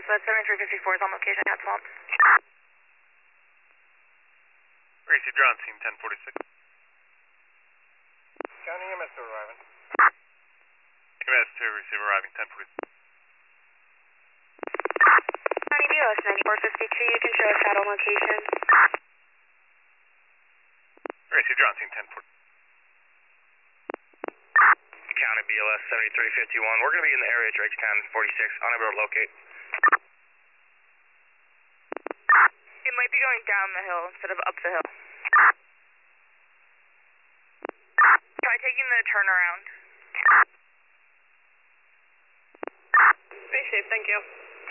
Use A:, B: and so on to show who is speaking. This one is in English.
A: Southwest 7354 is on location at Swamp.
B: Receiver on scene 1046.
C: County EMS2 arriving.
B: EMS2 receiver arriving 1046.
A: County BLS 9452, you can show us shadow location.
B: Receiver on scene 1040.
D: County BLS 7351. We're going to be in the area, Drake's 1046, unable to locate.
A: It might be going down the hill instead of up the hill. Try taking the turnaround. Be safe, thank you.